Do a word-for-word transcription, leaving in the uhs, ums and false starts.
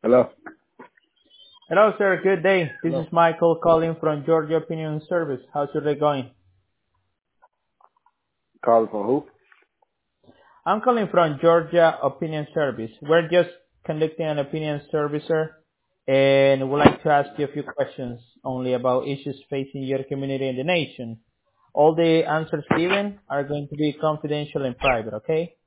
Hello. Hello, sir. Good day. This is Hello. Michael calling from Georgia Opinion Service. How's your day going? Calling from who? I'm calling from Georgia Opinion Service. We're just conducting an opinion service, sir, and would like to ask you a few questions only about issues facing your community and the nation. All the answers given are going to be confidential and private, okay?